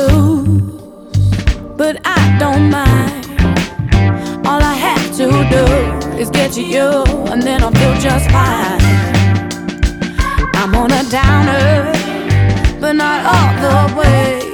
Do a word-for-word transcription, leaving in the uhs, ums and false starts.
lose, but I don't mind. All I have to do is get to you, and then I'll feel just fine. I'm on a downer, but not all the way.